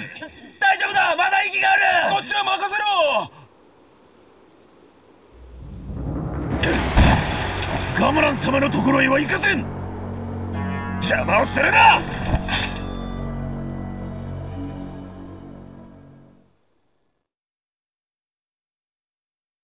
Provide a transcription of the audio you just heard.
大丈夫だ、まだ息がある。 こっちは任せろ。 ガムラン様のところへは行かせん。邪魔をするな。